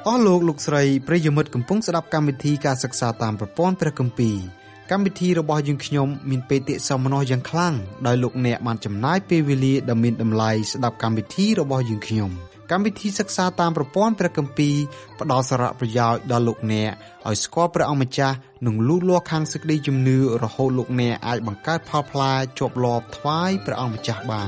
អស់លោកលោកស្រីប្រិយមិត្តកំពុងស្ដាប់កម្មវិធីការសិក្សាតាមប្រព័ន្ធព្រះគម្ពីរកម្មវិធីរបស់យើងខ្ញុំមានបេតិសោមនស្សយ៉ាងខ្លាំងដោយលោកអ្នកបានចំណាយពេលវេលាដ៏មានតម្លៃស្ដាប់កម្មវិធីរបស់យើងខ្ញុំកម្មវិធីសិក្សាតាមប្រព័ន្ធព្រះគម្ពីរផ្ដល់សារៈប្រយោជន៍ដល់លោកអ្នកឲ្យស្គាល់ព្រះអង្គម្ចាស់និងលូតលាស់ខាងសេចក្តីជំនឿរហូតលោកអ្នកអាចបង្កើតផលផ្លែជាប់លាប់ថ្វាយព្រះអង្គម្ចាស់បាន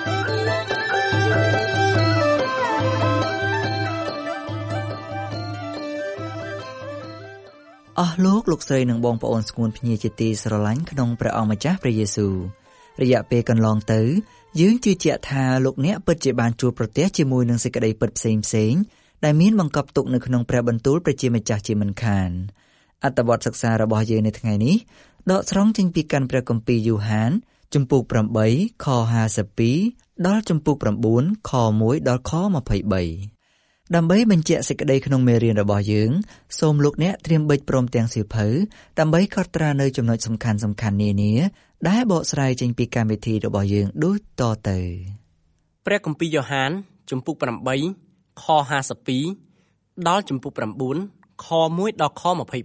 អស់លោកលោកស្រីនិងបងប្អូនស្គួនភ្ញាជាទីស្រឡាញ់ក្នុងព្រះអង្គម្ចាស់ព្រះយេស៊ូវរយៈពេលកន្លងទៅយើងជឿជាក់ថាលោកអ្នកពិតជាបានជួបប្រទះជាមួយនឹងសេចក្តីពិតផ្សេងៗដែលមានបង្កប់ទុកនៅក្នុងព្រះបន្ទូលព្រះជាម្ចាស់ជាមិនខានអត្ថបទសិក្សារបស់យើងនៅថ្ងៃនេះដកស្រង់ចេញពីកាន់ព្រះគម្ពីរយូហានជំពូក8ខ52ដល់ជំពូក9ខ1ដល់ខ23ដើម្បីបញ្ជាក់សេចក្តីក្នុងមេរៀនរបស់យើងសូមលោកអ្នកត្រៀមប៊ិចព្រមទាំងសៀវភៅដើម្បីកត់ត្រានៅចំណុចសំខាន់ៗនានាដែលបកស្រាយចេញពីកម្មវិធីរបស់យើងដូចតទៅព្រះគម្ពីរយ៉ូហានជំពូក8ខ52ដល់ជំពូក9ខ1ដល់ខ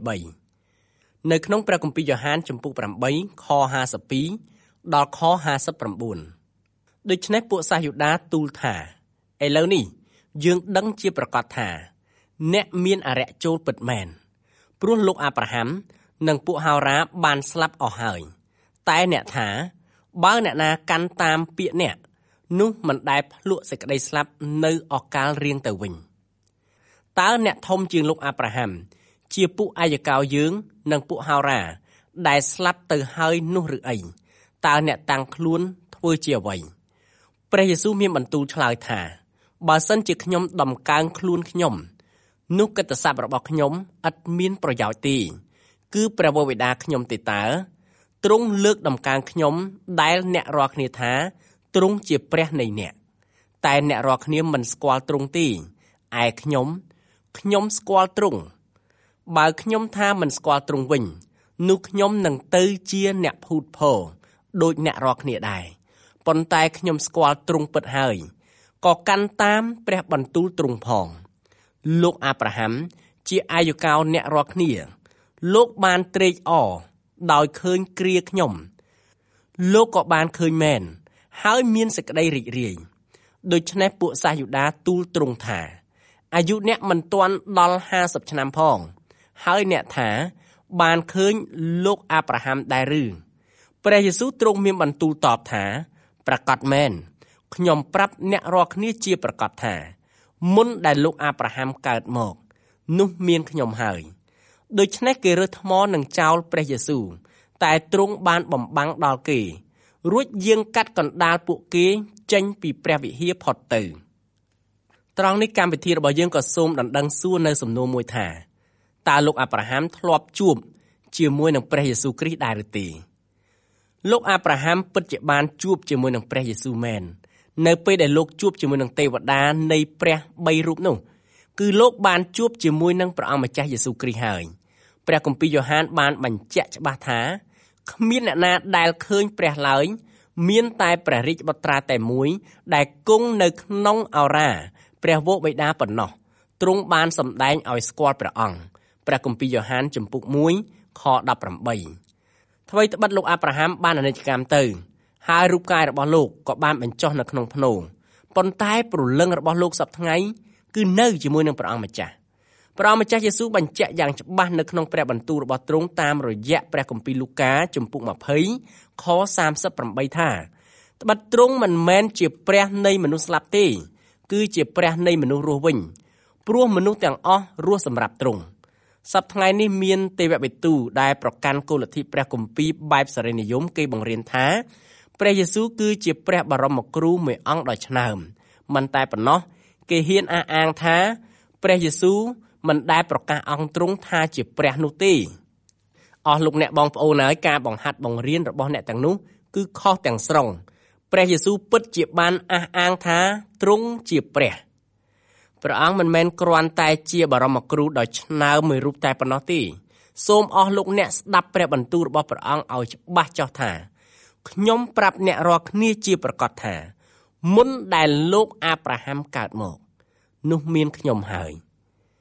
23នៅក្នុងព្រះគម្ពីរយ៉ូហានជំពូក8ខ52ដល់ខ59ដូច្នេះពួកសាសយូដាទូលថាឥឡូវនេះយើងដឹងជាប្រកាសថាអ្នកមានអរិយចូលពិតមែនព្រោះលោកអាប់រ៉ាហាំនិងពួកហោរ៉ាបានស្លាប់អស់ហើយតែអ្នកថាបើអ្នកណាកាន់តាមពាក្យអ្នកនោះមិនដែលភ្លក់សេចក្តីស្លាប់នៅអកាលរៀងទៅវិញតើអ្នកធំជាងលោកអាប់រ៉ាហាំជាពួកអាយកោយើងនិងពួកហោរ៉ាដែលស្លាប់ទៅហើយនោះឬអីតើអ្នកតាំងខ្លួនធ្វើជាអ្វីព្រះយេស៊ូវមានបន្ទូលឆ្លើយថាបើសិនជាខ្ញុំដំកើងខ្លួនខ្ញុំនោះកិត្តិស័ព្ទរបស់ខ្ញុំឥតមានប្រយោជន៍ទេគឺព្រះវរបិតាខ្ញុំទេតើទ្រង់លើកដំកើងខ្ញុំដែលអ្នករាល់គ្នាថាទ្រង់ជាព្រះនៃអ្នកតែអ្នករាល់គ្នាមិនស្គាល់ទ្រង់ទេឯខ្ញុំស្គាល់ទ្រង់បើខ្ញុំថាមិនស្គាល់ទ្រង់វិញនោះខ្ញុំនឹងទៅជាអ្នកភូតភរដូចអ្នករាល់គ្នាដែរប៉ុន្តែខ្ញុំស្គាល់ទ្រង់ពិតហើយក៏កាន់តាមព្រះបន្ទូលទ្រង់ផងលោកអាប់រ៉ាហាំជាអាយុកោអ្នករាល់គ្នាលោកបានត្រេកអរដោយឃើញគ្រាខ្ញុំលោកក៏បានឃើញមែនហើយមានសេចក្តីរីករាយដូច្នេះពួកសាសយូដាទូលទ្រង់ថាអាយុអ្នកមិនទាន់ដល់50ឆ្នាំផងហើយអ្នកថាបានឃើញលោកអាប់រ៉ាហាំដែរឬព្រះយេស៊ូវទ្រង់មានបន្ទូលតបថាប្រកាសមែនខ្ញុំប្រាប់អ្នករាល់គ្នាជាប្រកាសថាមុនដែលលោកអាប់រ៉ាហាំកើតមកនោះមានខ្ញុំហើយដូច្នេះគេរើសថ្មនឹងចោលព្រះយេស៊ូវតែទ្រង់បានបំបាំងដល់គេរួចយាងកាត់កណ្ដាលពួកគេចេញពីព្រះវិហារផុតទៅត្រង់នេះកម្មវិធីរបស់យើងក៏សូមដណ្ដឹងសួរនៅសំណួរមួយថាតើលោកអាប់រ៉ាហាំធ្លាប់ជួបជាមួយនឹងព្រះយេស៊ូវគ្រីស្ទដែរឬទេលោកអាប់រ៉ាហាំពិតជាបានជួបជាមួយនឹងព្រះយេស៊ូវមែននៅពេលដែលលោកជួបជាមួយនឹងទេវតានៃព្រះ3រូបនោះគឺលោកបានជួបជាមួយនឹងព្រះអង្គម្ចាស់យេស៊ូវគ្រីស្ទហើយព្រះគម្ពីរយ៉ូហានបានបញ្ជាក់ច្បាស់ថាគ្មានអ្នកណាដែលឃើញព្រះឡើយមានតែព្រះរាជបុត្រាតែមួយដែលគង់នៅក្នុងឱរាព្រះវរបិតាប៉ុណ្ណោះទ្រង់បានសម្ដែងឲ្យស្គាល់ព្រះអង្គព្រះគម្ពីរយ៉ូហានជំពូក1ខ18ថ្វីត្បិតលោកអាប់រ៉ាហាំបានអនិច្ចកម្មទៅហើយរូបកាយរបស់លោកក៏បានបញ្ចុះនៅក្នុងភ្នោប៉ុន្តែព្រលឹងរបស់លោកសពថ្ងៃគឺនៅជាមួយនឹងព្រះអង្គម្ចាស់ព្រះអង្គម្ចាស់យេស៊ូវបញ្ជាក់យ៉ាងច្បាស់នៅក្នុងព្រះបន្ទូលរបស់ទ្រង់តាមរយៈព្រះគម្ពីរលូកាជំពូក20ខ38ថាត្បិតទ្រង់មិនមែនជាព្រះនៃមនុស្សស្លាប់ទេគឺជាព្រះនៃមនុស្សរស់វិញព្រោះមនុស្សទាំងអស់រស់សម្រាប់ទ្រង់សប្តាហ៍ថ្ងៃនេះមានទេវបិទូដែលប្រកាន់គោលលទ្ធិព្រះគម្ពីរបែបសេរីនិយមគេបង្រៀនថាព្រះយេស៊ូវគឺជាព្រះបរមគ្រូមួយអង្គដ៏ឆ្នើមមិនតែប៉ុណ្ណោះគេហ៊ានអះអាងថាព្រះយេស៊ូវមិនដែលប្រកាសអង្គទ្រង់ថាជាព្រះនោះទេអស់លោកអ្នកបងប្អូនហើយការបង្ហាត់បង្រៀនរបស់អ្នកទាំងនោះគឺខុសទាំងស្រុងព្រះយេស៊ូវពិតជាបានអះអាងថាទ្រង់ជាព្រះអង្គមិនមែនគ្រាន់តែជាបរមគ្រូដ៏ឆ្នើមមួយរូបតែប៉ុណ្ណោះទេសូមអស់លោកអ្នកស្ដាប់ព្រះបន្ទូលរបស់ព្រះអង្គឲ្យច្បាស់ចុះថាខ្ញុំប្រាប់អ្នករាល់គ្នាជាប្រកាសថាមុនដែលលោកអាប់រ៉ាហាំកើតមកនោះមានខ្ញុំហើយ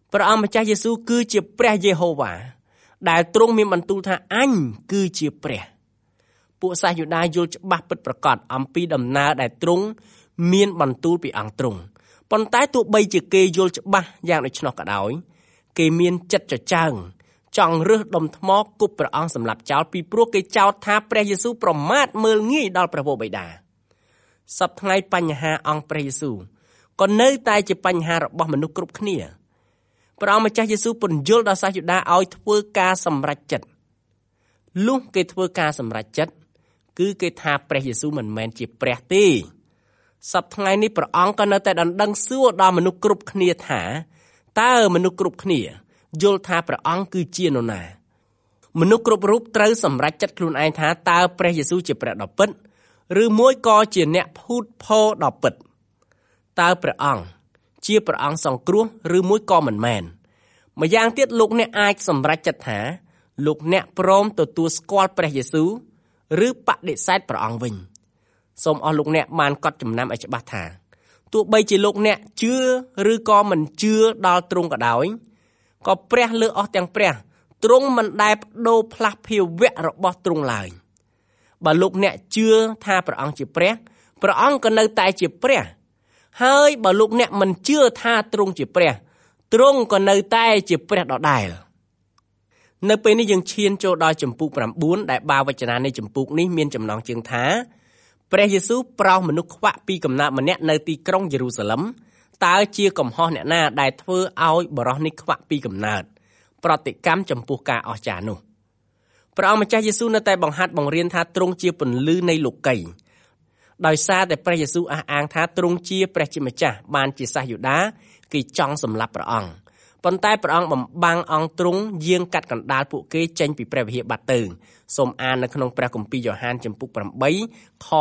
ព្រះអង្គម្ចាស់យេស៊ូវគឺជាព្រះយេហូវ៉ាដែលទ្រង់មានបន្ទូលថាអញគឺជាព្រះពួកសាសយូដាយល់ច្បាស់ពិតប្រាកដអំពីដំណើរដែលទ្រង់មានបន្ទូលពីអង្គទ្រង់ប៉ុន្តែទោះបីជាគេយល់ច្បាស់យ៉ាងដូច្នោះក៏ដោយគេមានចិត្តចកើងចង់រើសដុំថ្មគប់ព្រះអង្គសម្លាប់ចោលពីព្រោះគេចោទថាព្រះយេស៊ូវប្រមាថមើលងាយដល់ព្រះវរបិតាសប្តាហ៍ថ្ងៃបញ្ហាអង្គព្រះយេស៊ូវក៏នៅតែជាបញ្ហារបស់មនុស្សគ្រប់គ្នាព្រះអង្គម្ចាស់យេស៊ូវពន្យល់ដល់សាសយូដាឲ្យធ្វើការសម្រេចចិត្តលុះគេធ្វើការសម្រេចចិត្តគឺគេថាព្រះយេស៊ូវមិនមែនជាព្រះទេសប្តាហ៍ថ្ងៃនេះព្រះអង្គក៏នៅតែដណ្ដឹងសួរដល់មនុស្សគ្រប់គ្នាថាតើមនុស្សគ្រប់គ្នាយល់ថាព្រះអង្គគឺជានរណាមនុស្សគ្រប់រូបត្រូវសម្រេចចិត្តខ្លួនឯងថាតើព្រះយេស៊ូវជាព្រះដ៏ពិតឬមួយក៏ជាអ្នកភូតភរដ៏ពិតតើព្រះអង្គជាព្រះអង្គសង្គ្រោះឬមួយក៏មិនមែនម្យ៉ាងទៀតលោកអ្នកអាចសម្រេចចិត្តថាលោកអ្នកព្រមទទួលស្គាល់ព្រះយេស៊ូវឬបដិសេធព្រះអង្គវិញសូមអស់លោកអ្នកបានកត់ចំណាំឲ្យច្បាស់ថាទោះបីជាលោកអ្នកជឿឬក៏មិនជឿដល់ទ្រង់ក៏ដោយក៏ព្រះលើអស់ទាំងព្រះទ្រង់មិនដែលបដូរផ្លាស់ភាវៈរបស់ទ្រង់ឡើយបើលោកអ្នកជឿថាព្រះអង្គជាព្រះព្រះអង្គក៏នៅតែជាព្រះហើយបើលោកអ្នកមិនជឿថាទ្រង់ជាព្រះទ្រង់ក៏នៅតែជាព្រះដដែលនៅពេលនេះយើងឈានចូលដល់ចំពុក9ដែលបាវចនានៃចំពុកនេះមានចំណងជើងថាព្រះយេស៊ូវប្រោសមនុស្សខ្វាក់ពីកំណើតម្នាក់នៅទីក្រុងយេរូសាឡិមតើជាកំហុសអ្នកណាដែលធ្វើឲ្យបរិសុទ្ធនេះខ្វាក់ពីកំណើតប្រតិកម្មចំពោះការអស្ចារ្យនោះព្រះអង្គម្ចាស់យេស៊ូវនៅតែបង្ហាត់បង្រៀនថាទ្រង់ជាពន្លឺនៃលោកីដោយសារតែព្រះយេស៊ូវអះអាងថាទ្រង់ជាព្រះជាម្ចាស់បានជាសាសយូដាគេចង់សម្លាប់ព្រះអង្គប៉ុន្តែព្រះអង្គបំបាំងអង្គទ្រង់យាងកាត់កណ្ដាលពួកគេចេញពីព្រះវិហារបាត់ទៅសូមអាននៅក្នុងព្រះគម្ពីរយ៉ូហានចំពុក8ខ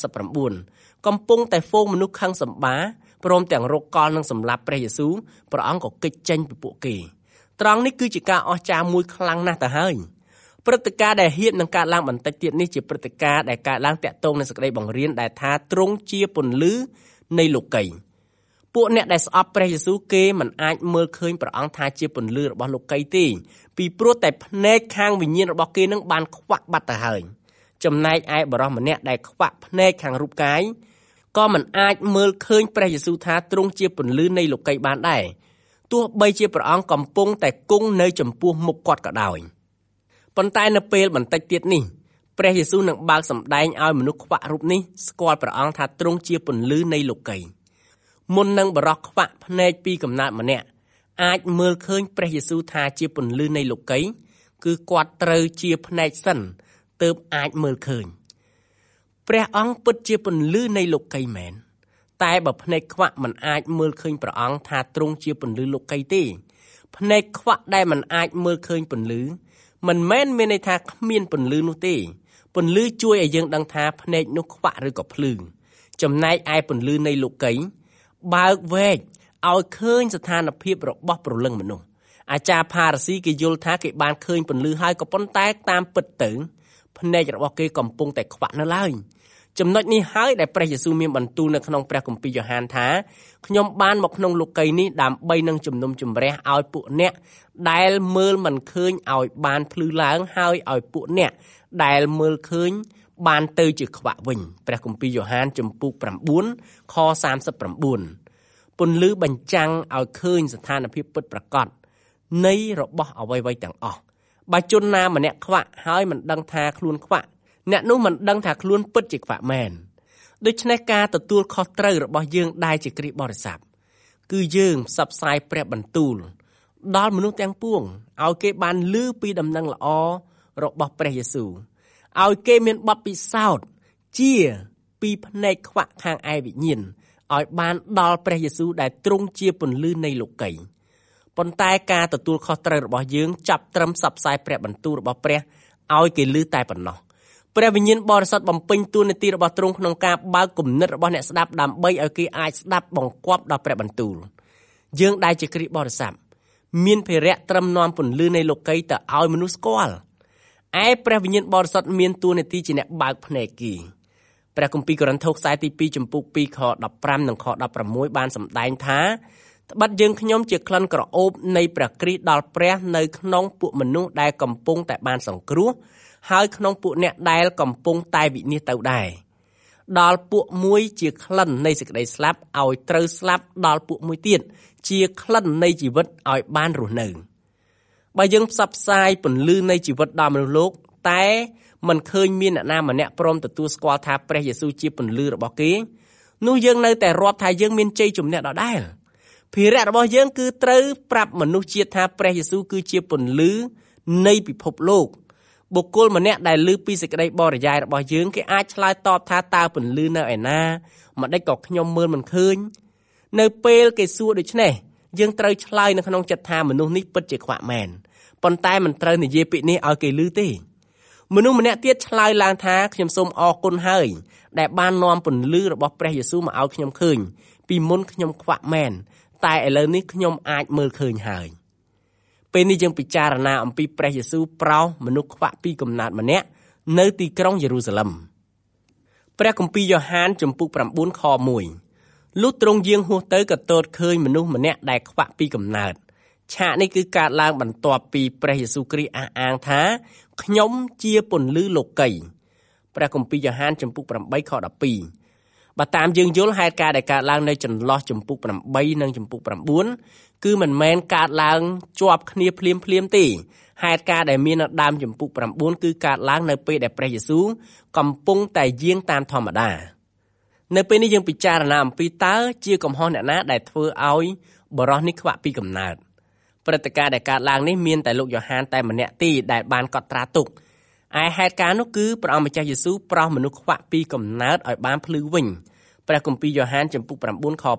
59កំពុងតែហ្វូងមនុស្សខឹងសម្បាព្រមទាំងរកកលនឹងសម្លាប់ព្រះយេស៊ូវព្រះអង្គក៏គេចចេញពីពួកគេត្រង់នេះគឺជាការអស្ចារ្យមួយខ្លាំងណាស់ទៅហើយព្រឹត្តិការណ៍ដែលហ៊ាននឹងកើតឡើងបន្តិចទៀតនេះជាព្រឹត្តិការណ៍ដែលកើតឡើងតាក់ទងនឹងសេចក្តីបង្រៀនដែលថាទ្រង់ជាពន្លឺនៃលោកីពួកអ្នកដែលស្អប់ព្រះយេស៊ូវគេមិនអាចមើលឃើញព្រះអង្គថាជាពន្លឺរបស់លោកីទេពីព្រោះតែភ្នែកខាងវិញ្ញាណរបស់គេនឹងបានខ្វាក់បាត់ទៅហើយចំណែកឯបរិសម្នាក់ដែលខ្វាក់ភ្នែកខាងរូបកាយក៏មិនអាចមើលឃើញព្រះយេស៊ូវថាទ្រង់ជាពន្លឺនៃលោកីបានដែរទោះបីជាព្រះអង្គកំពុងតែគង់នៅចំពោះមុខគាត់ក៏ដោយប៉ុន្តែនៅពេលបន្តិចទៀតនេះព្រះយេស៊ូវនឹងបើកសម្ដែងឲ្យមនុស្សខ្វាក់រូបនេះស្គាល់ព្រះអង្គថាទ្រង់ជាពន្លឺនៃលោកីមុននឹងបរិសុទ្ធខ្វាក់ភ្នែកពីកំណើតម្នាក់អាចមើលឃើញព្រះយេស៊ូវថាជាពន្លឺនៃលោកីគឺគាត់ត្រូវជាភ្នែកសិនទើបអាចមើលឃើញព្រះអង្គពិតជាពន្លឺនៃលោកីមែនតែបើភ្នែកខ្វាក់មិនអាចមើលឃើញព្រះអង្គថាទ្រង់ជាពន្លឺលោកីទេភ្នែកខ្វាក់ដែលមិនអាចមើលឃើញពន្លឺមិនមែនមានន័យថាគ្មានពន្លឺនោះទេពន្លឺជួយឲ្យយើងដឹងថាភ្នែកនោះខ្វាក់ឬក៏ភ្លឺចំណែកឯពន្លឺនៃលោកីបើកវែកឲ្យឃើញស្ថានភាពរបស់ព្រលឹងមនុស្សអាចារ្យផារ៉ាស៊ីគេយល់ថាគេបានឃើញពន្លឺហើយក៏ប៉ុន្តែតាមពិតទៅភ្នែករបស់គេកំពុងតែខ្វាក់នៅឡើយចំណុចនេះហើយដែលព្រះយេស៊ូវមានបន្ទូលនៅក្នុងព្រះគម្ពីរយ៉ូហានថាខ្ញុំបានមកក្នុងលោកីនេះដើម្បីនឹងជំនុំជម្រះឲ្យពួកអ្នកដែលមើលមិនឃើញឲ្យបានភ្លឺឡើងហើយឲ្យពួកអ្នកដែលមើលឃើញបានទៅជាខ្វាក់វិញព្រះគម្ពីរយ៉ូហានចំពុក9ខ39ពន្លឺបញ្ចាំងឲ្យឃើញស្ថានភាពពិតប្រាកដនៃរបស់អ្វីៗទាំងអស់បើជនណាម្នាក់ខ្វាក់ហើយមិនដឹងថាខ្លួនខ្វាក់អ្នកនោះមិនដឹងថាខ្លួនពិតជាខ្វាក់មែនដូច្នេះការទទួលខុសត្រូវរបស់យើងដែលជាគ្រីស្ទបរិស័ទគឺយើងផ្សព្វផ្សាយព្រះបន្ទូលដល់មនុស្សទាំងពួងឲ្យគេបានឮពីដំណឹងល្អរបស់ព្រះយេស៊ូវឲ្យគេមានបទពិសោធន៍ជាពីភ្នែកខ្វាក់ខាងឯវិញ្ញាណឲ្យបានដល់ព្រះយេស៊ូវដែលទ្រង់ជាពន្លឺនៃលោកីប៉ុន្តែការទទួលខុសត្រូវរបស់យើងចាប់ត្រឹមផ្សព្វផ្សាយព្រះបន្ទូលរបស់ព្រះឲ្យគេឮតែប៉ុណ្ណោះព្រះវិញ្ញាណបរិសុទ្ធបំពេញតួនាទីរបស់ទ្រង់ក្នុងការបើកគំនិតរបស់អ្នកស្ដាប់ដើម្បីឲ្យគេអាចស្ដាប់បង្គាប់ដល់ព្រះបន្ទូលយើងដែលជាគ្រីស្ទបរិស័ទមានភារៈត្រឹមនាំពន្លឺនៃលោកីទៅឲ្យមនុស្សស្គាល់ឯព្រះវិញ្ញាណបរិសុទ្ធមានតួនាទីជាអ្នកបើកភ្នែកគេព្រះគម្ពីរកូរិនថូសខ្សែទី2ចំពុក2ខ15និងខ16បានសម្ដែងថាត្បិតយើងខ្ញុំជាក្លិនក្រអូបនៃព្រះគ្រីស្ទដល់ព្រះនៅក្នុងពួកមនុស្សដែលកំពុងតែបានសង្គ្រោះហើយក្នុងពួកអ្នកដែលកំពុងតែវិនាសទៅដែរដល់ពួកមួយជាក្លិននៃសេចក្តីស្លាប់ឲ្យត្រូវស្លាប់ដល់ពួកមួយទៀតជាក្លិននៃជីវិតឲ្យបានរស់នៅបើយើងផ្សព្វផ្សាយពន្លឺនៃជីវិតដល់មនុស្សលោកតែមិនឃើញមានអ្នកណាម្នាក់ព្រមទទួលស្គាល់ថាព្រះយេស៊ូវជាពន្លឺរបស់គេនោះយើងនៅតែរាប់ថាយើងមានជ័យជំនះដដែលភារៈរបស់យើងគឺត្រូវប្រាប់មនុស្សជាតិថាព្រះយេស៊ូវគឺជាពន្លឺនៃពិភពលោកបុគ្គលម្នាក់ដែលឮពីសេចក្តីបរិយាយរបស់យើងគេអាចឆ្លើយតបថាតើពន្លឺនៅឯណាម្ដេចក៏ខ្ញុំមើលមិនឃើញនៅពេលគេសួរដូច្នេះយើងត្រូវឆ្លើយនៅក្នុងចិត្តថាមនុស្សនេះពិតជាខ្វាក់មែនប៉ុន្តែមិនត្រូវនិយាយពាក្យនេះឲ្យគេឮទេមនុស្សម្នាក់ទៀតឆ្លើយឡើងថាខ្ញុំសូមអរគុណហើយដែលបាននាំពន្លឺរបស់ព្រះយេស៊ូវមកឲ្យខ្ញុំឃើញពីមុនខ្ញុំខ្វាក់មែនតែឥឡូវនេះខ្ញុំអាចមើលឃើញហើយពេលនេះយើងពិចារណាអំពីព្រះយេស៊ូវប្រោសមនុស្សខ្វាក់ពីកំណើតម្នាក់នៅទីក្រុងយេរូសាឡិមព្រះគម្ពីរយ៉ូហានជំពូក9ខ1លុះទ្រង់យាងហួសទៅក៏ទតឃើញមនុស្សម្នាក់ដែលខ្វាក់ពីកំណើតឆាកនេះគឺកើតឡើងបន្ទាប់ពីព្រះយេស៊ូវគ្រីស្ទអះអាងថាខ្ញុំជាពន្លឺលោកីព្រះគម្ពីរយ៉ូហានជំពូក8ខ12បើតាមយើងយល់ហេតុការណ៍ដែលកើតឡើងនៅចន្លោះជំពូក8និងជំពូក9គឺមិនមែនកើតឡើងជាប់គ្នាភ្លាមទេហេតុការណ៍ដែលមាននៅដើមជំពូក9គឺកើតឡើងនៅពេលដែលព្រះយេស៊ូវកំពុងតែយាងតាមធម្មតានៅពេលនេះយើងពិចារណាអំពីតើជាកំហុសអ្នកណាដែលធ្វើឲ្យបរិសុទ្ធនេះខ្វាក់ពីកំណើតព្រឹត្តិការណ៍ដែលកើតឡើងនេះមានតែលោកយ៉ូហានតែម្នាក់ទេដែលបានកត់ត្រាទុកឯហេតុការណ៍នោះគឺព្រះអង្គម្ចាស់យេស៊ូវប្រោសមនុស្សខ្វាក់ពីកំណើតឲ្យបានភ្លឺវិញព្រះគម្ពីរយ៉ូហានជំពូក9ខ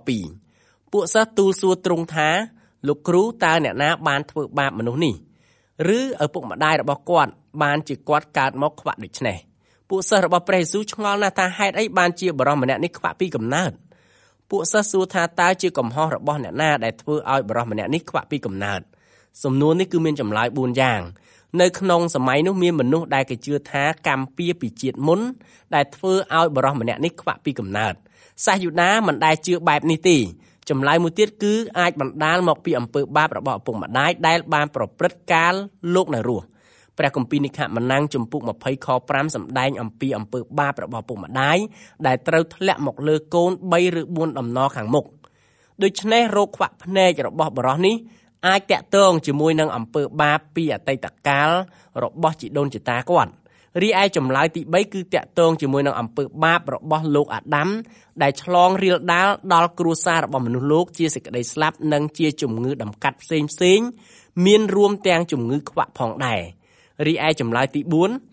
2ពួកសិស្សទូលសួរទ្រង់ថាលោកគ្រូតើអ្នកណាបានធ្វើបាបមនុស្សនេះឬឪពុកម្ដាយរបស់គាត់បានជាគាត់កើតមកខ្វាក់ដូច្នេះពួកសិស្សរបស់ព្រះយេស៊ូវឆ្ងល់ណាស់ថាហេតុអីបានជាបរិសុទ្ធម្នាក់នេះខ្វាក់ពីកំណើតពួកសិស្សសួរថាតើជាកំហុសរបស់អ្នកណាដែលធ្វើឲ្យបរិសុទ្ធម្នាក់នេះខ្វាក់ពីកំណើតសំណួរនេះគឺមានចម្លើយ4យ៉ាងនៅក្នុងសម័យនោះមានមនុស្សដែលគេជឿថាកម្មពៀពីជាតិមុនដែលធ្វើឲ្យបរិសុទ្ធម្នាក់នេះខ្វាក់ពីកំណើតសាសយូដាមិនដែលជឿបែបនេះទេចម្លើយមួយទៀតគឺអាចបណ្ដាលមកពីអំពើបាបរបស់ឪពុកម្ដាយដែលបានប្រព្រឹត្តកាលលោកនៅរស់ព្រះគម្ពីរនិខមណាំងជំពូក20ខ5សម្ដែងអំពីអំពើបាបរបស់ឪពុកម្ដាយដែលត្រូវធ្លាក់មកលើកូន3ឬ4ដំណរខាងមុខដូច្នេះរោគខ្វាក់ភ្នែករបស់បុរសនេះអាចតាក់ទងជាមួយនឹងអំពើបាបពីអតីតកាលរបស់ជីដូនជីតាគាត់រីឯចម្លើយទី3គឺតាក់ទងជាមួយនឹងអំពើបាបរបស់លោកអាដាមដែលឆ្លងរាលដាលដល់គ្រួសាររបស់មនុស្សលោកជាសេចក្តីស្លាប់និងជាជំងឺដំកាត់ផ្សេងមានរួមទាំងជំងឺខ្វាក់ផងដែររីឯចម្លើយទី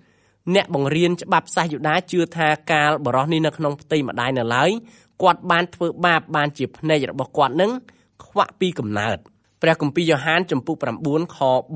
4អ្នកបង្រៀនច្បាប់សាសយូដាជឿថាកាលបរិសុទ្ធនេះនៅក្នុងផ្ទៃម្ដាយនៅឡើយគាត់បានធ្វើបាបបានជាភ្នែករបស់គាត់នឹងខ្វាក់ពីកំណើតព្រះគម្ពីរយ៉ូហានជំពូក9ខ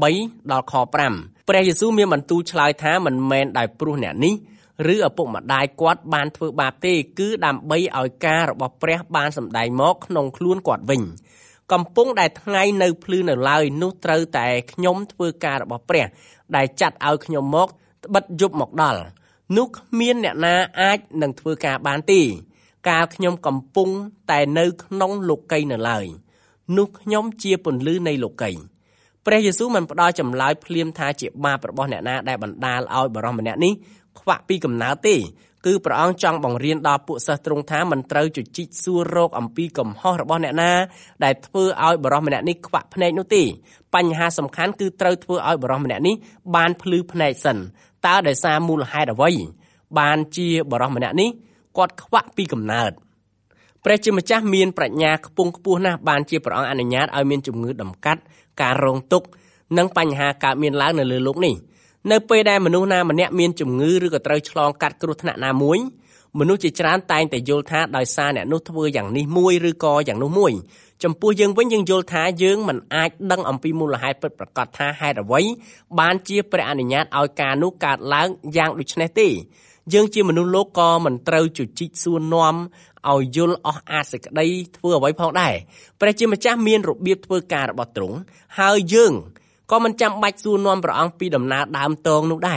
3ដល់ខ5ព្រះយេស៊ូវមានបន្ទូលឆ្លើយថាមិនមែនដោយព្រោះអ្នកនេះឬឪពុកម្ដាយគាត់បានធ្វើបាបទេគឺដើម្បីឲ្យការរបស់ព្រះបានសម្ដែងមកក្នុងខ្លួនគាត់វិញកំពុងតែថ្ងៃនៅភ្លឺនៅឡើយនោះត្រូវតែខ្ញុំធ្វើការរបស់ព្រះដែលចាត់ឲ្យខ្ញុំមកត្បិតយប់មកដល់នោះគ្មានអ្នកណាអាចនឹងធ្វើការបានទេកាលខ្ញុំកំពុងតែនៅក្នុងលោកីនៅឡើយនោះខ្ញុំជាពន្លឺនៃលោកីព្រះយេស៊ូវមិនផ្ដល់ចម្លើយភ្លាមថាជាបាបរបស់អ្នកណាដែលបណ្ដាលឲ្យបរិសុទ្ធម្នាក់នេះខ្វាក់ពីកំណើតទេគឺព្រះអង្គចង់បង្រៀនដល់ពួកសិស្សទ្រង់ថាមិនត្រូវជជែកសួររកអំពីកំហុសរបស់អ្នកណាដែលធ្វើឲ្យបរិសុទ្ធម្នាក់នេះខ្វាក់ភ្នែកនោះទេបញ្ហាសំខាន់គឺត្រូវធ្វើឲ្យបរិសុទ្ធម្នាក់នេះបានភ្លឺភ្នែកសិនតើដោយសារមូលហេតុអ្វីបានជាបរិសុទ្ធម្នាក់នេះគាត់ខ្វាក់ពីកំណើតព្រះជាម្ចាស់មានប្រាជ្ញាខ្ពង់ខ្ពស់ណាស់បានជាព្រះអង្គអនុញ្ញាតឲ្យមានជំងឺដំកាត់ការរងទុក្ខនិងបញ្ហាកើតមានឡើងនៅលើโลกនេះនៅពេលដែលមនុស្សណាម្នាក់មានជំងឺឬក៏ត្រូវឆ្លងកាត់គ្រោះថ្នាក់ណាមួយមនុស្សជាច្រើនតែងតែយល់ថាដោយសារអ្នកនោះធ្វើយ៉ាងនេះមួយឬក៏យ៉ាងនោះមួយចំពោះយើងវិញយើងយល់ថាយើងមិនអាចដឹងអំពីមូលហេតុពិតប្រាកដថាហេតុអ្វីបានជាព្រះអនុញ្ញាតឲ្យការនោះកើតឡើងយ៉ាងដូចនេះទេយើងជាមនុស្សលោកក៏មិនត្រូវជជែកសួរនាំឲ្យយល់អស់អាចសេចក្តីធ្វើអ្វីផងដែរព្រះជាម្ចាស់មានរបៀបធ្វើការរបស់ទ្រង់ហើយយើងក៏មិនចាំបាច់សួរនាំព្រះអង្គពីដំណើរដើមតងនោះដែរ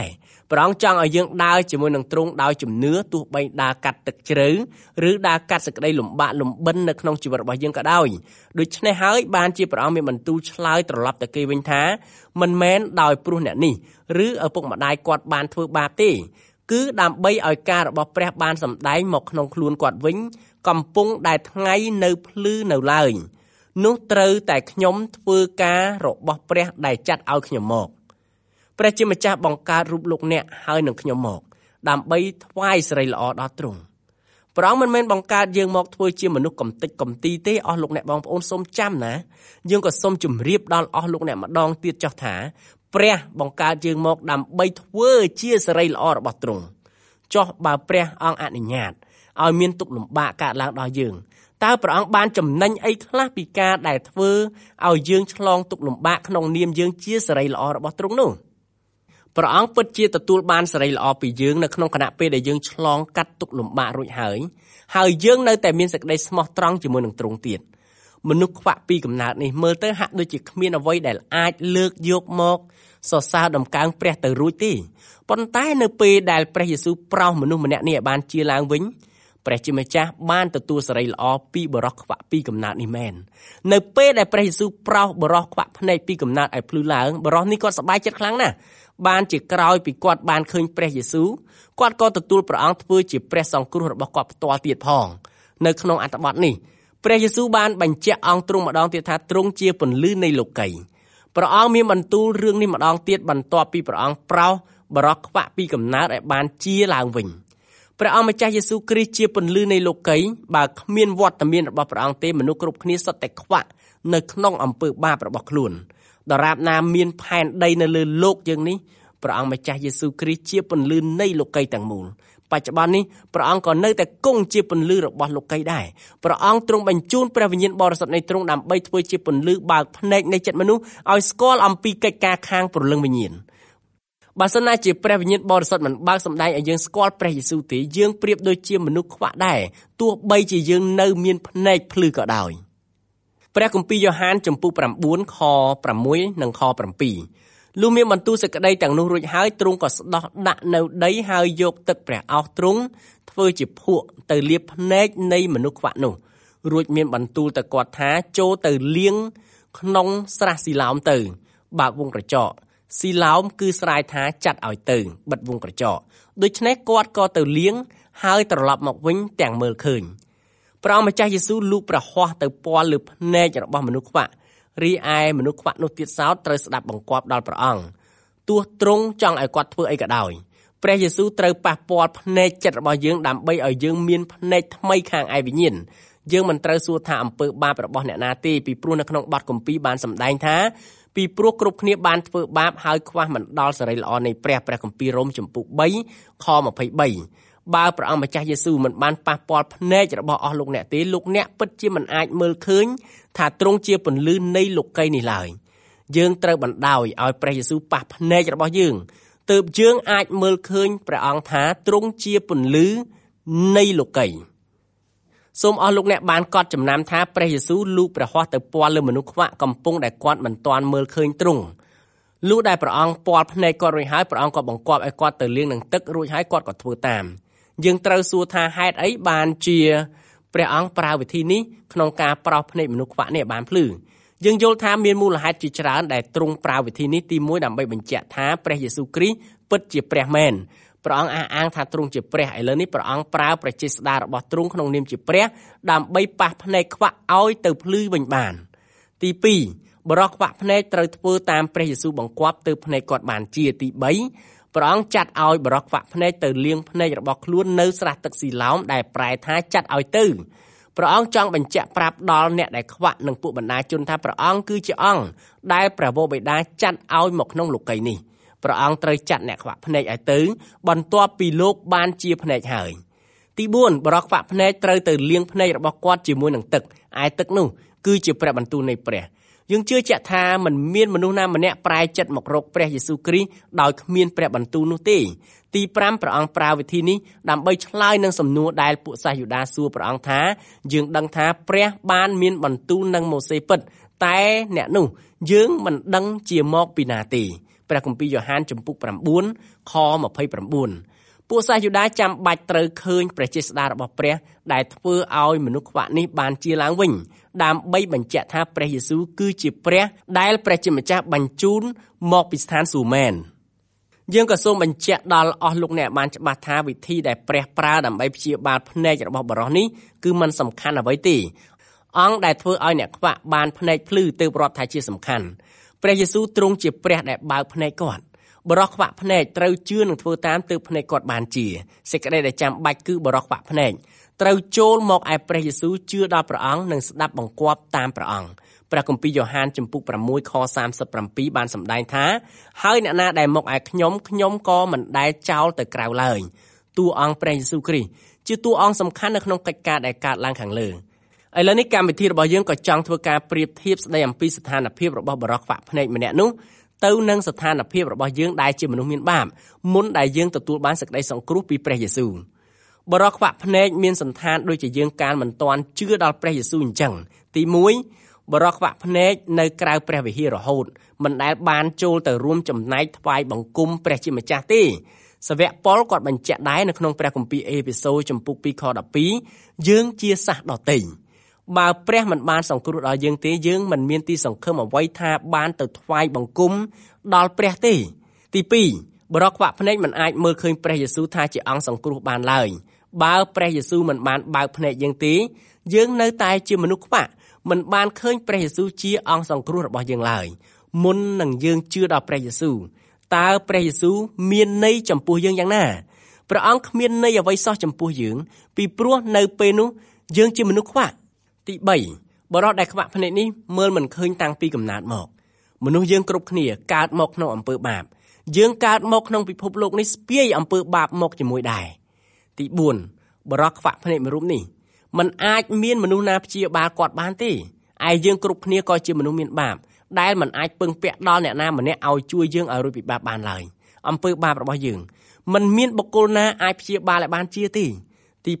ព្រះអង្គចង់ឲ្យយើងដើរជាមួយនឹងទ្រង់ដោយជំនឿទោះបីដើរកាត់ទឹកជ្រៅឬដើរកាត់សេចក្តីលំបាកលំបិននៅក្នុងជីវិតរបស់យើងក៏ដោយដូច្នេះហើយបានជាព្រះអង្គមានបន្ទូលឆ្លើយត្រឡប់ទៅគេវិញថាមិនមែនដោយព្រោះអ្នកនេះឬឪពុកម្ដាយគាត់បានធ្វើបាបទេគឺដើម្បីឲ្យការរបស់ព្រះបានសម្ដែងមកក្នុងខ្លួនគាត់វិញកំពុងដែលថ្ងៃនៅភ្លឺនៅឡើយនោះត្រូវតែខ្ញុំធ្វើការរបស់ព្រះដែលចាត់ឲ្យខ្ញុំមកព្រះជាម្ចាស់បង្កើតរូបលោកអ្នកហើយនឹងខ្ញុំមកដើម្បីថ្វាយសិរីល្អដល់ទ្រង់ព្រះអង្គមិនមែនបង្កើតយើងមកធ្វើជាមនុស្សកំតិចកំទីទេអស់លោកអ្នកបងប្អូនសូមចាំណាយើងក៏សូមជម្រាបដល់អស់លោកអ្នកម្ដងទៀតចុះថាព្រះបង្កើតយើងមកដើម្បីធ្វើជាសិរីល្អរបស់ទ្រង់ចុះបើព្រះអង្គអនុញ្ញាតឲ្យមានទុក្ខលំបាកកើតឡើងដល់យើងតើព្រះអង្គបានចំណេញអីខ្លះពីការដែលធ្វើឲ្យយើងឆ្លងទុក្ខលំបាកក្នុងនាមយើងជាសិរីល្អរបស់ទ្រង់នោះព្រះអង្គពិតជាទទួលបានសិរីល្អពីយើងនៅក្នុងគណៈពេលដែលយើងឆ្លងកាត់ទុក្ខលំបាករួចហើយយើងនៅតែមានសេចក្តីស្មោះត្រង់ជាមួយនឹងទ្រង់ទៀតមនុស្សខ្វាក់ពីកំណើតនេះមើលទៅហាក់ដូចជាគ្មានអ្វីដែលអាចលើកយកមកសរសើរដំកើងព្រះទៅរួចទេប៉ុន្តែនៅពេលដែលព្រះយេស៊ូវប្រោសមនុស្សម្នាក់នេះឲ្យបានជាឡើងវិញព្រះជាម្ចាស់បានទទួលសិរីល្អពីបរិសុទ្ធខ្វាក់ពីកំណើតនេះមែននៅពេលដែលព្រះយេស៊ូវប្រោសបរិសុទ្ធខ្វាក់ភ្នែកពីកំណើតឲ្យភ្លឺឡើងបរិសុទ្ធនេះគាត់សប្បាយចិត្តខ្លាំងណាស់បានជាក្រោយពីគាត់បានឃើញព្រះយេស៊ូវគាត់ក៏ទទួលព្រះអង្គធ្វើជាព្រះសង្គ្រោះរបស់គាត់ផ្ទាល់ទៀតផងនៅក្នុងអត្ថបទនេះព្រះយេស៊ូវបានបញ្ជាក់អង្គទ្រង់ម្ដងទៀតថាទ្រង់ជាពន្លឺនៃលោកីព្រះអង្គមានបន្ទូលរឿងនេះម្ដងទៀតបន្ទាប់ពីព្រះអង្គប្រោសបរិសុទ្ធខ្វាក់ពីកំណើតឲ្យបានជាឡើងវិញព្រះអង្គម្ចាស់យេស៊ូវគ្រីស្ទជាពន្លឺនៃលោកីបើគ្មានវត្តមានរបស់ព្រះអង្គទេមនុស្សគ្រប់គ្នាសុទ្ធតែខ្វាក់នៅក្នុងអំពើបាបរបស់ខ្លួនដរាបណាមានផែនដីនៅលើโลกយើងនេះព្រះអង្គម្ចាស់យេស៊ូវគ្រីស្ទជាពន្លឺនៃលោកីទាំងមូលបច្ចុប្បន្ននេះព្រះអង្គក៏នៅតែគង់ជាពន្លឺរបស់លោកីដែរព្រះអង្គទ្រង់បញ្ជូនព្រះវិញ្ញាណបរិសុទ្ធនៃទ្រង់ដើម្បីធ្វើជាពន្លឺបើកភ្នែកនៃចិត្តមនុស្សឲ្យស្គាល់អំពីកិច្ចការខាងព្រលឹងវិញ្ញាណបើសិនណាជាព្រះវិញ្ញាណបរិសុទ្ធមិនបើកសម្ដែងឲ្យយើងស្គាល់ព្រះយេស៊ូវទេយើងប្រៀបដូចជាមនុស្សខ្វាក់ដែរទោះបីជាយើងនៅមានភ្នែកភ្លឺក៏ដោយព្រះគម្ពីរយ៉ូហានចំពុក9ខ6និងខ7លុះមានបន្ទូលសេចក្តីទាំងនោះរួចហើយទ្រង់ក៏ស្ដោះដាក់នៅដីហើយយកទឹកព្រះអោសទ្រង់ធ្វើជាភក់ទៅលាបភ្នែកនៃមនុស្សខ្វាក់នោះរួចមានបន្ទូលទៅគាត់ថាចូលទៅលាងក្នុងស្រះស៊ីឡោមទៅបើកវងក្រចកស៊ីឡោមគឺស្រែថាចាត់ឲ្យទៅបិទវងក្រចកដូច្នេះគាត់ក៏ទៅលាងហើយត្រឡប់មកវិញទាំងមើលឃើញព្រះអង្គម្ចាស់យេស៊ូវលូកព្រះហស្ថទៅពាល់លើភ្នែករបស់មនុស្សខ្វាក់រីឯមនុស្សខ្វាក់នោះទៀតសោតត្រូវស្ដាប់បង្គាប់ដល់ព្រះអង្គទោះទ្រង់ចង់ឲ្យគាត់ធ្វើអីក៏ដោយព្រះយេស៊ូវត្រូវប៉ះពាល់ភ្នែកចិត្តរបស់យើងដើម្បីឲ្យយើងមានភ្នែកថ្មីខាងឯវិញ្ញាណយើងមិនត្រូវសួរថាអំពើបាបរបស់អ្នកណាទេពីព្រោះនៅក្នុងបទគម្ពីរបានសម្ដែងថាពីព្រោះគ្រប់គ្នាបានធ្វើបាបហើយខ្វះមិនដល់សិរីល្អនៃព្រះគម្ពីររ៉ូមចំពុក3ខ23បើព្រះអង្គម្ចាស់យេស៊ូវមិនបានប៉ះពាល់ភ្នែករបស់អស់លោកអ្នកទេលោកអ្នកពិតជាមិនអាចមើលឃើញថាទ្រង់ជាពន្លឺនៃលោកីនេះឡើយយើងត្រូវបណ្ដោយឲ្យព្រះយេស៊ូវប៉ះភ្នែករបស់យើងទើបយើងអាចមើលឃើញព្រះអង្គថាទ្រង់ជាពន្លឺនៃលោកីសូមអស់លោកអ្នកបានកត់ចំណាំថាព្រះយេស៊ូវលូកព្រះហស្ថទៅពាល់លើមនុស្សខ្វាក់កំពុងដែលគាត់មិនទាន់មើលឃើញទ្រង់លុះដែលព្រះអង្គពាល់ភ្នែកគាត់រួចហើយព្រះអង្គក៏បង្គាប់ឲ្យគាត់ទៅលាងនឹងទឹករួចហើយគាត់ក៏ធ្វើតាមយើងត្រូវសួរថាហេតុអីបានជាព្រះអង្គប្រើវិធីនេះក្នុងការប្រោសភ្នែកមនុស្សខ្វាក់នេះបានភ្លឺយើងយល់ថាមានមូលហេតុជាច្រើនដែលទ្រង់ប្រើវិធីនេះទី1ដើម្បីបញ្ជាក់ថាព្រះយេស៊ូវគ្រីស្ទពិតជាព្រះមែនព្រះអង្គអះអាងថាទ្រង់ជាព្រះឥឡូវនេះព្រះអង្គប្រើព្រះចេស្តារបស់ទ្រង់ក្នុងនាមជាព្រះដើម្បីប៉ះភ្នែកខ្វាក់ឲ្យទៅភ្លឺវិញបានទី2បរិសុទ្ធខ្វាក់ភ្នែកត្រូវធ្វើតាមព្រះយេស៊ូវបង្គាប់ទៅភ្នែកគាត់បានជាទី3ព្រះអង្គចាត់ឲ្យបរិសុទ្ធខ្វាក់ភ្នែកទៅលាងភ្នែករបស់ខ្លួននៅស្រះទឹកស៊ីឡោមដែលប្រែថាចាត់ឲ្យទៅព្រះអង្គចង់បញ្ជាក់ប្រាប់ដល់អ្នកដែលខ្វាក់និងពួកបណ្ដាជនថាព្រះអង្គគឺជាអង្គដែលព្រះវរបិតាចាត់ឲ្យមកក្នុងលោកីនេះព្រះអង្គត្រូវចាត់អ្នកខ្វាក់ភ្នែកឲ្យទៅបន្ទាប់ពីលោកបានជាភ្នែកហើយទី4បរិសុទ្ធខ្វាក់ភ្នែកត្រូវទៅលាងភ្នែករបស់គាត់ជាមួយនឹងទឹកឯទឹកនោះគឺជាព្រះបន្ទូលនៃព្រះយើងជឿជាក់ថាមិនមានមនុស្សណាម្នាក់ប្រែចិត្តមករកព្រះយេស៊ូវគ្រីស្ទដោយគ្មានព្រះបន្ទូលនោះទេទី5ព្រះអង្គប្រើវិធីនេះដើម្បីឆ្លើយនឹងសំណួរដែលពួកសាសយូដាសួរព្រះអង្គថាយើងដឹងថាព្រះបានមានបន្ទូលនឹងម៉ូសេពិតតែអ្នកនោះយើងមិនដឹងជាមកពីណាទេព្រះគម្ពីរយ៉ូហានជំពូក9ខ29ពួកសាសយូដាចាំបាច់ត្រូវឃើញព្រះចេស្តារបស់ព្រះដែលធ្វើឲ្យមនុស្សខ្វាក់នេះបានជាឡើងវិញដើម្បីបញ្ជាក់ថាព្រះយេស៊ូវគឺជាព្រះដែលព្រះជាម្ចាស់បញ្ជូនមកពីស្ថានសួគ៌មែនយើងក៏សូមបញ្ជាក់ដល់អស់លោកអ្នកបានច្បាស់ថាវិធីដែលព្រះប្រើដើម្បីព្យាបាលភ្នែករបស់បុរសនេះគឺមិនសំខាន់អ្វីទេអង្គដែលធ្វើឲ្យអ្នកខ្វាក់បានភ្នែកភ្លឺទើបរាប់ថាជាសំខាន់ព្រះយេស៊ូវទ្រង់ជាព្រះដែលបើកភ្នែកគាត់បុរសខ្វាក់ភ្នែកត្រូវជឿនិងធ្វើតាមទើបភ្នែកគាត់បានជាសេចក្តីដែលចាំបាច់គឺបុរសខ្វាក់ភ្នែកត្រូវចូលមកឯព្រះយេស៊ូវជឿដល់ព្រះអង្គនិងស្ដាប់បង្គាប់តាមព្រះអង្គព្រះគម្ពីរយ៉ូហានជំពូក6ខ37បានសម្ដែងថាហើយអ្នកណាដែលមកឯខ្ញុំក៏មិនដែលចោលទៅក្រៅឡើយតួអង្គព្រះយេស៊ូវគ្រីស្ទជាតួអង្គសំខាន់នៅក្នុងកិច្ចការដែលកើតឡើងខាងលើឥឡូវនេះកម្មវិធីរបស់យើងក៏ចង់ធ្វើការប្រៀបធៀបស្ដីអំពីស្ថានភាពរបស់បុរសខ្វាក់ភ្នែកម្នាក់នោះទៅនឹងស្ថានភាពរបស់យើងដែលជាមនុស្សមានបាបមុនដែលយើងទទួលបានសេចក្តីសង្គ្រោះពីព្រះយេស៊ូវបុរសខ្វាក់ភ្នែកមានសន្តានដូចជាយើងកាលមិនទាន់ជឿដល់ព្រះយេស៊ូវអញ្ចឹងទី1បុរសខ្វាក់ភ្នែកនៅក្រៅព្រះវិហាររហូតមិនដែលបានចូលទៅរួមចំណែកថ្វាយបង្គំព្រះជាម្ចាស់ទេសាវកប៉ុលគាត់បញ្ជាក់ដែរនៅក្នុងព្រះគម្ពីរអេភេសូជំពូក2ខ12យើងជាសះដទៃបើព្រះមិនបានសង្គ្រោះដល់យើងទេយើងមិនមានទីសង្ឃឹមអ្វីថាបានទៅថ្វាយបង្គំដល់ព្រះទេទី2បុរសខ្វាក់ភ្នែកមិនអាចមើលឃើញព្រះយេស៊ូវថាជាអង្គសង្គ្រោះបានឡើយបើព្រះយេស៊ូវមិនបានបើកភ្នែកយើងទេយើងនៅតែជាមនុស្សខ្វាក់មិនបានឃើញព្រះយេស៊ូវជាអង្គសង្គ្រោះរបស់យើងឡើយមុននឹងយើងជឿដល់ព្រះយេស៊ូវតើព្រះយេស៊ូវមានន័យចំពោះយើងយ៉ាងណាព្រះអង្គគ្មានន័យអ្វីសោះចំពោះយើងពីព្រោះនៅពេលនោះយើងជាមនុស្សខ្វាក់ទី3បរិសុទ្ធដែលខ្វាក់ភ្នែកនេះមើលមិនឃើញតាំងពីកំណើតមកមនុស្សយើងគ្រប់គ្នាកើតមកក្នុងអំពើបាបយើងកើតមកក្នុងពិភពលោកនេះស្ពាយអំពើបាបមកជាមួយដែរទី4បរិសុទ្ធខ្វាក់ភ្នែកមួយរូបនេះมันអាចមានមនុស្សណាព្យាបាលគាត់បានទេឯយើងគ្រប់គ្នាក៏ជាមនុស្សមានបាបដែលมันអាចពឹងពាក់ដល់អ្នកណាម្នាក់ឲ្យជួយយើងឲ្យរួចពីបាបបានឡើយអំពើបាបរបស់យើងมันមានបុគ្គលណាអាចព្យាបាលឲ្យបានជាទេទី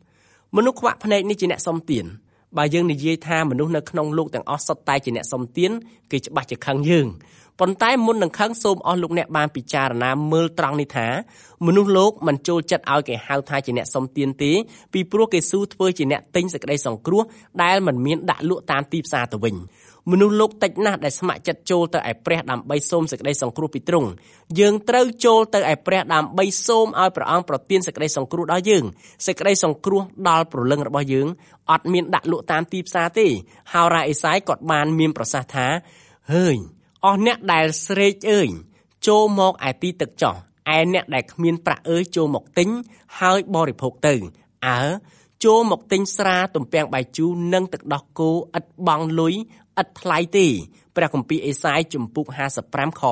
5មនុស្សខ្វាក់ភ្នែកនេះជាអ្នកសុំទានបើយើងនិយាយថាមនុស្សនៅក្នុងលោកទាំងអស់សុទ្ធតែជាអ្នកសុំទានគេច្បាស់ជាខឹងយើងប៉ុន្តែមុននឹងខឹងសូមអស់លោកអ្នកបានពិចារណាមើលត្រង់នេះថាមនុស្សលោកមិនចូលចិត្តឲ្យគេហៅថាជាអ្នកសុំទានទេពីព្រោះគេស៊ូធ្វើជាអ្នកទិញសេចក្តីសង្គ្រោះដែលមិនមានដាក់លក់តាមទីផ្សារទៅវិញមនុស្សលោកតិចណាស់ដែលស្ម័គ្រចិត្តចូលទៅឯព្រះដើម្បីសូមសេចក្តីសង្គ្រោះពីទ្រង់យើងត្រូវចូលទៅឯព្រះដើម្បីសូមឲ្យព្រះអង្គប្រទានសេចក្តីសង្គ្រោះដល់យើងសេចក្តីសង្គ្រោះដល់ព្រលឹងរបស់យើងអត់មានដាក់លក់តាមទីផ្សារទេហោរាអេសាយគាត់បានមានប្រសាសន៍ថាហើយអស់អ្នកដែលស្រេកអើយចូលមកឯទីទឹកចោះឯអ្នកដែលគ្មានប្រាក់អើយចូលមកទិញហើយបរិភោគទៅចូលមកទិញស្រាទំពាំងបាយជូរនិងទឹកដោះគោឥតបង់លុយឥតថ្លៃទេព្រះគម្ពីរអេសាយជំពូក55ខ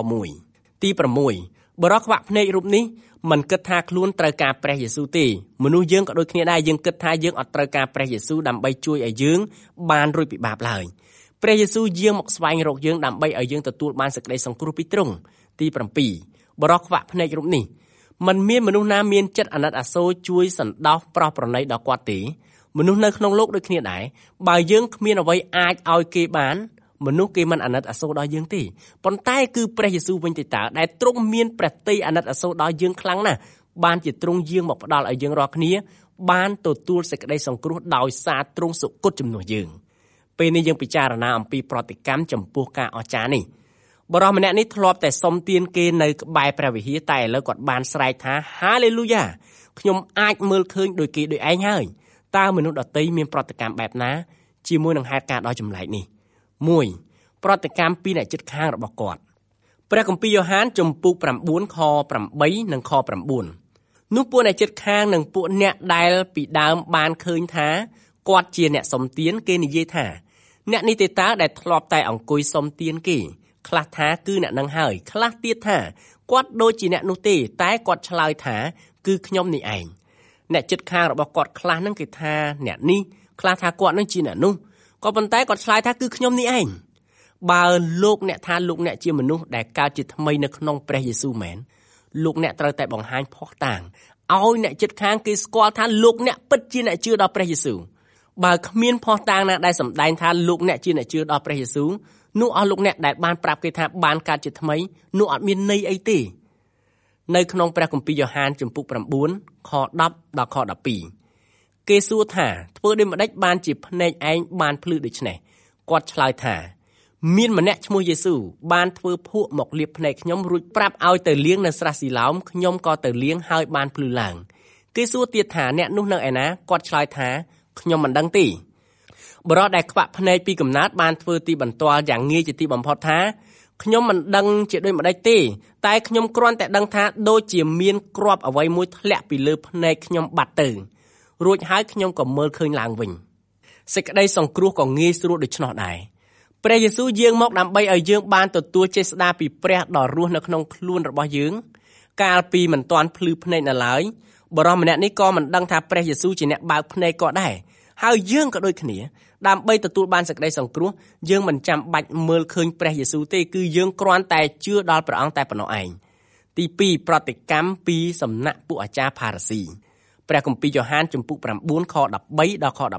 1ទី6បរិសុទ្ធខ្វាក់ភ្នែករូបនេះមិនគិតថាខ្លួនត្រូវការព្រះយេស៊ូវទេមនុស្សយើងក៏ដូចគ្នាដែរយើងគិតថាយើងអត់ត្រូវការព្រះយេស៊ូវដើម្បីជួយឲ្យយើងបានរួចពីបាបឡើយព្រះយេស៊ូវយាងមកស្វែងរកយើងដើម្បីឲ្យយើងទទួលបានសេចក្តីសង្គ្រោះពីទ្រង់ទី7បរិសុទ្ធខ្វាក់ភ្នែករូបនេះមិនមានមនុស្សណាមានចិត្តអាណិតអាសូរជួយសណ្ដោសប្រោសប្រណីដល់គាត់ទេមនុស្សនៅក្នុងលោកដូចគ្នាដែរបើយើងគ្មានអ្វីអាចឲ្យគេបានមនុស្សគេមិនអាណិតអាសូរដល់យើងទេប៉ុន្តែគឺព្រះយេស៊ូវវិញទេតើដែលទ្រង់មានព្រះទ័យអាណិតអាសូរដល់យើងខ្លាំងណាស់បានជាទ្រង់យាងមកផ្ដល់ឲ្យយើងរាល់គ្នាបានទទួលសេចក្តីសង្គ្រោះដោយសារទ្រង់សុគតជំនួសយើងពេលនេះយើងពិចារណាអំពីប្រតិកម្មចំពោះការអស្ចារ្យនេះបរិសុទ្ធម្នាក់នេះធ្លាប់តែសុំទានគេនៅក្បែរព្រះវិហារតែឥឡូវគាត់បានស្រែកថាហាឡេលូយ៉ាខ្ញុំអាចមើលឃើញដូចគេដូចឯងហើយតើមនុស្សដទៃមានប្រតិកម្មបែបណាជាមួយនឹងហេតុការណ៍ដ៏ចម្លែកនេះ1ប្រតិកម្មពីអ្នកជិតខាងរបស់គាត់ព្រះគម្ពីរយ៉ូហានជំពូក9ខ8និងខ9នោះពួកអ្នកជិតខាងនិងពួកអ្នកដែលពីដើមបានឃើញថាគាត់ជាអ្នកសុំទានគេនិយាយថាអ្នកនេះទេតើដែលធ្លាប់តែអង្គុយសុំទានគេខ្លះថាគឺអ្នកនឹងហើយខ្លះទៀតថាគាត់ដូចជាអ្នកនោះទេតែគាត់ឆ្លើយថាគឺខ្ញុំនេះឯងអ្នកជិតខាងរបស់គាត់ខ្លះនឹងគេថាអ្នកនេះខ្លះថាគាត់នឹងជាអ្នកនោះក៏ប៉ុន្តែគាត់ឆ្លើយថាគឺខ្ញុំនេះឯងបើលោកអ្នកថាលោកអ្នកជាមនុស្សដែលកើតជាថ្មីនៅក្នុងព្រះយេស៊ូវមែនលោកអ្នកត្រូវតែបង្ហាញភ័ស្តុតាងឲ្យអ្នកជិតខាងគេស្គាល់ថាលោកអ្នកពិតជាអ្នកជឿដល់ព្រះយេស៊ូវបើគ្មានភស្តុតាងណាដែលសម្ដែងថាលោកអ្នកជាអ្នកជឿដល់ព្រះយេស៊ូវនោះអស់លោកអ្នកដែលបានប្រាប់គេថាបានកើតជាថ្មីនោះអត់មានន័យអីទេនៅក្នុងព្រះគម្ពីរយ៉ូហានជំពូក9ខ10ដល់ខ12គេសួរថាធ្វើដូចម្ដេចបានជាភ្នែកឯងបានភ្លឺដូច្នេះគាត់ឆ្លើយថាមានម្នាក់ឈ្មោះយេស៊ូវបានធ្វើភក់មកលាបភ្នែកខ្ញុំរួចប្រាប់ឲ្យទៅលាងនៅស្រះស៊ីឡោមខ្ញុំក៏ទៅលាងហើយបានភ្លឺឡើងគេសួរទៀតថាអ្នកនោះនៅឯណាគាត់ឆ្លើយថាខ្ញុំមិនដឹងទេបរិសុទ្ធដែលខ្វាក់ភ្នែកពីកំណើតបានធ្វើទីបន្ទាល់យ៉ាងងាយជាទីបំផុតថាខ្ញុំមិនដឹងជាដូចម្ដេចទេតែខ្ញុំគ្រាន់តែដឹងថាដូចជាមានគ្រាប់អ្វីមួយធ្លាក់ពីលើភ្នែកខ្ញុំបាត់ទៅរួចហើយខ្ញុំក៏មើលឃើញឡើងវិញសេចក្តីសង្គ្រោះក៏ងាយស្រួលដូច្នោះដែរព្រះយេស៊ូវយាងមកដើម្បីឲ្យយើងបានទទួលចេស្តាពីព្រះដ៏រស់នៅក្នុងខ្លួនរបស់យើងកាលពីមិនទាន់ភ្លឺភ្នែកនៅឡើយបរិសុទ្ធម្នាក់នេះក៏មិនដឹងថាព្រះយេស៊ូវជាអ្នកបើកភ្នែកក៏ដែរហើយយើងក៏ដូចគ្នាដើម្បីទទួលបានសេចក្តីសង្គ្រោះយើងមិនចាំបាច់មើលឃើញព្រះយេស៊ូវទេគឺយើងគ្រាន់តែជឿដល់ព្រះអង្គតែប៉ុណ្ណោះឯងទី2ប្រតិកម្មពីសំណាក់ពួកអាចារ្យផារ៉ាស៊ីព្រះគម្ពីរយ៉ូហានជំពូក9ខ13ដល់ខ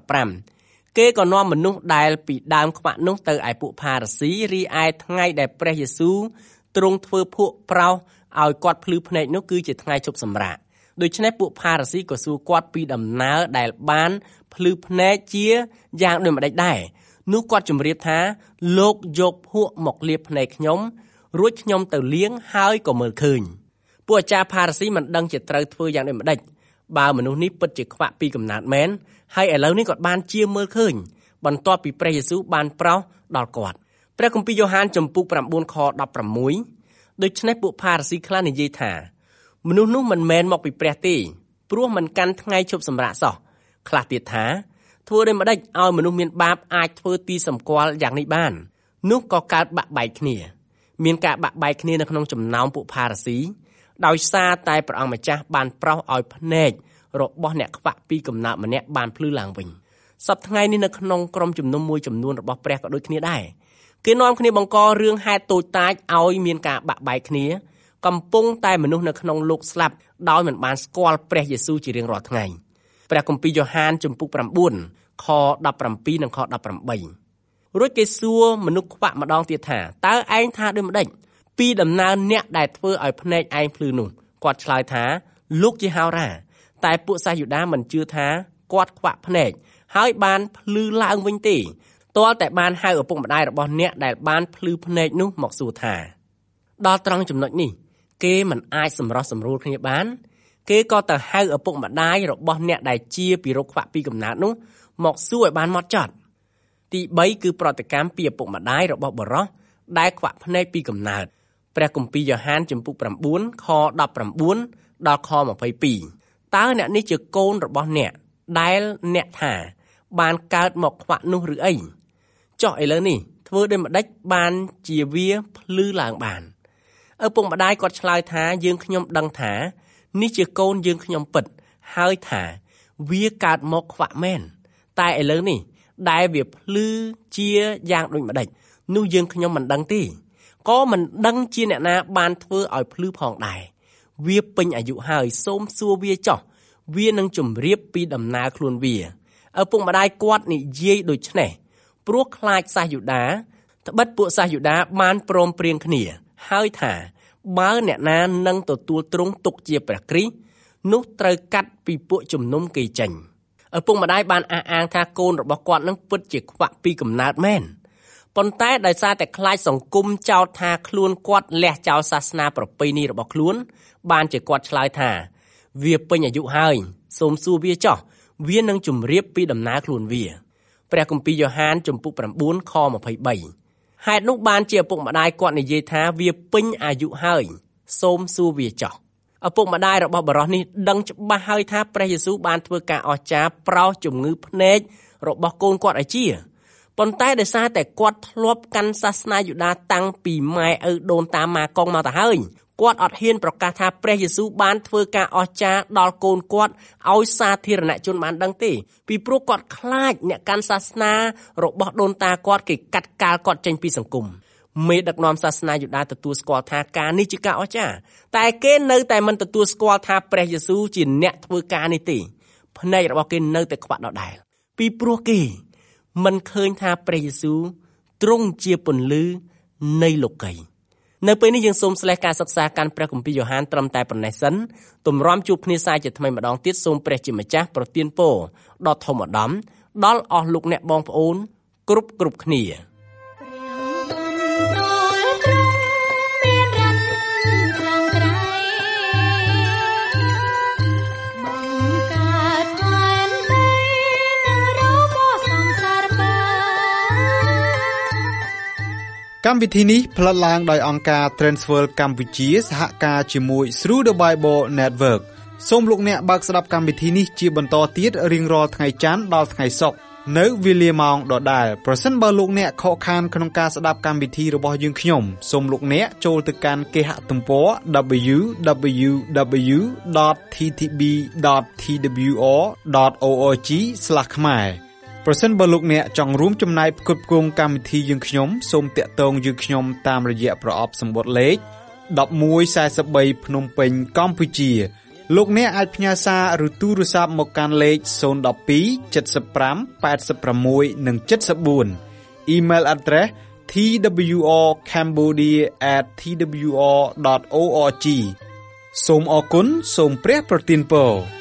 15គេក៏នាំមនុស្សដែលពីដើមខ្វាក់នោះទៅឯពួកផារ៉ាស៊ីរីឯថ្ងៃដែលព្រះយេស៊ូវទ្រង់ធ្វើភក់ប្រោសឲ្យគាត់ភ្លឺភ្នែកនោះគឺជាថ្ងៃជប់សម្រាកដូច្នេះពួកផារ៉ាស៊ីក៏សួរគាត់ពីដំណើរដែលបានភ្លឺភ្នែកជាយ៉ាងដូចម្ដេចដែរនោះគាត់ជម្រាបថាលោកយកភក់មកលាបភ្នែកខ្ញុំរួចខ្ញុំទៅលាងហើយក៏មើលឃើញពួកអាចារ្យផារ៉ាស៊ីមិនដឹងជាត្រូវធ្វើយ៉ាងដូចម្ដេចបើមនុស្សនេះពិតជាខ្វាក់ពីកំណើតមែនហើយឥឡូវនេះគាត់បានជាមើលឃើញបន្ទាប់ពីព្រះយេស៊ូវបានប្រោសដល់គាត់ព្រះគម្ពីរយ៉ូហានជំពូក9ខ16ដូច្នេះពួកផារ៉ាស៊ីខ្លះនិយាយថាមនុស្សនោះមិនមែនមកពីព្រះទេព្រោះមិនកាន់ថ្ងៃជប់សម្រាកសោះខ្លះទៀតថាធ្វើដូចម្ដេចឲ្យមនុស្សមានបាបអាចធ្វើទីសម្គាល់យ៉ាងនេះបាននោះក៏កើតបាក់បែកគ្នាមានការបាក់បែកគ្នានៅក្នុងចំណោមពួកផារ៉ាស៊ីដោយសារតែព្រះអង្គម្ចាស់បានប្រោសឲ្យភ្នែករបស់អ្នកខ្វាក់ពីកំណើតម្នាក់បានភ្លឺឡើងវិញសប្តាហ៍ថ្ងៃនេះនៅក្នុងក្រុមជំនុំមួយចំនួនរបស់ព្រះក៏ដូចគ្នាដែរគេនាំគ្នាបង្ករឿងហេតុតូចតាចឲ្យមានការបាក់បែកគ្នាកំពុងតែមនុស្សនៅក្នុងលោកស្លាប់ដោយមិនបានស្គាល់ព្រះយេស៊ូវជារៀងរាល់ថ្ងៃព្រះគម្ពីរយ៉ូហានជំពូក9ខ17និងខ18រួចគេសួរមនុស្សខ្វាក់ម្ដងទៀតថាតើឯងថាដូចម្ដេចពីដំណើរអ្នកដែលធ្វើឲ្យភ្នែកឯងភ្លឺនោះគាត់ឆ្លើយថាលោកជាហោរាតែពួកសាសយូដាមិនជឿថាគាត់ខ្វាក់ភ្នែកហើយបានភ្លឺឡើងវិញទេទាល់តែបានហៅឪពុកម្ដាយរបស់អ្នកដែលបានភ្លឺភ្នែកនោះមកសួរថាដល់ត្រង់ចំណុចនេះគេមិនអាចសម្រោះសម្រួលគ្នាបានគេក៏ទៅហៅឪពុកម្ដាយរបស់អ្នកដែលជាពីរោគខ្វាក់ពីកំណើតនោះមកសួរឲ្យបានហ្មត់ចត់ទី3គឺប្រតិកម្មពីឪពុកម្ដាយរបស់បុរសដែលខ្វាក់ភ្នែកពីកំណើតព្រះគម្ពីរយ៉ូហានជំពូក9ខ19ដល់ខ22តើអ្នកនេះជាកូនរបស់អ្នកដែលអ្នកថាបានកើតមកខ្វាក់នោះឬអីចុះឥឡូវនេះធ្វើដូចម្ដេចបានជាវាភ្លឺឡើងបានឪពុកម្ដាយគាត់ឆ្លើយថាយើងខ្ញុំដឹងថានេះជាកូនយើងខ្ញុំពិតហើយថាវាកើតមកខ្វាក់មែនតែឥឡូវនេះដែលវាភ្លឺជាយ៉ាងដូចម្ដេចនោះយើងខ្ញុំមិនដឹងទេក៏មិនដឹងជាអ្នកណាបានធ្វើឲ្យភ្លឺផងដែរវាពេញអាយុហើយសូមសួរវាចោះវានឹងជម្រាបពីដំណើរខ្លួនវាឪពុកម្ដាយគាត់និយាយដូចនេះព្រោះខ្លាចសាសយូដាត្បិតពួកសាសយូដាបានព្រមព្រៀងគ្នាហើយថាបើអ្នកណានឹងទទួលទ្រង់ទុកជាព្រះគ្រីស្ទនោះត្រូវកាត់ពីពួកជំនុំគេចេញឪពុកម្ដាយបានអះអាងថាកូនរបស់គាត់នឹងពិតជាខ្វាក់ពីកំណើតមែនប៉ុន្តែដោយសារតែខ្លាចសង្គមចោទថាខ្លួនគាត់លះចោលសាសនាប្រពៃណីរបស់ខ្លួនបានជាគាត់ឆ្លើយថាវាពេញអាយុហើយសូមសួរវាចោះវានឹងជម្រាបពីដំណើរខ្លួនវាព្រះគម្ពីរយ៉ូហានជំពូក9ខ23ហេតុនោះបានជាឪពុកម្ដាយគាត់និយាយថាវាពេញអាយុហើយសូមសួរវាចោះឪពុកម្ដាយរបស់បុរសនេះដឹងច្បាស់ហើយថាព្រះយេស៊ូវបានធ្វើការអស្ចារ្យប្រោសជំងឺភ្នែករបស់កូនគាត់ឲ្យជាប៉ុន្តែដោយសារតែគាត់ធ្លាប់កាន់សាសនាយូដាតាំងពីម៉ែឪដូនតាម៉ាកុងមកទៅហើយគាត់អត់ហ៊ានប្រកាសថាព្រះយេស៊ូវបានធ្វើការអស្ចារ្យដល់កូនគាត់ឲ្យសាធារណជនបានដឹងទេពីព្រោះគាត់ខ្លាចអ្នកកាន់សាសនារបស់ដូនតាគាត់គេកាត់កាលគាត់ចេញពីសង្គមមេដឹកនាំសាសនាយូដាទទួលស្គាល់ថាការនេះជាការអស្ចារ្យតែគេនៅតែមិនទទួលស្គាល់ថាព្រះយេស៊ូវជាអ្នកធ្វើការនេះទេភ្នែករបស់គេនៅតែខ្វាក់ដដែលពីព្រោះគេមិនឃើញថាព្រះយេស៊ូវទ្រង់ជាពន្លឺនៃលោកីនៅពេលនេះយើងសូមស្លេះការសិក្សាកាន់ព្រះគម្ពីរយ៉ូហានត្រឹមតែប៉ុណ្ណេះសិនទម្រាំជួបគ្នាសាជាថ្មីម្ដងទៀតសូមព្រះជាម្ចាស់ប្រទានពរដល់ធម្មឧត្តមដល់អស់លោកអ្នកបងប្អូនគ្រប់គ្នាកម្មវិធីនេះផ្លាត់ឡើងដោយអង្គការ Transworld កម្ពុជាសហការជាមួយ Through the Bible Network សូមលោកអ្នកបើកស្ដាប់កម្មវិធីនេះជាបន្តទៀតរៀងរាល់ថ្ងៃច័ន្ទដល់ថ្ងៃសុក្រនៅវេលាម៉ោងដដែលប្រសិនបើលោកអ្នកខកខានក្នុងការស្ដាប់កម្មវិធីរបស់យើងខ្ញុំសូមលោកអ្នកចូលទៅកាន់គេហទំព័រ www.ttb.twr.org/ ខ្មែរប្រសិនបើលោកអ្នកចង់រួមចំណែកផ្គត់ផ្គង់កម្មវិធីយើងខ្ញុំសូមតាក់ទងយើងខ្ញុំតាមរយៈប្រអប់សម្បត្តិលេខ1143ភ្នំពេញកម្ពុជាលោកអ្នកអាចផ្ញើសារឬទូរស័ព្ទមកកាន់លេខ012 75 86 និង 74 Email address twrcambodia@twr.org សូមអរគុណសូមព្រះប្រទានពរ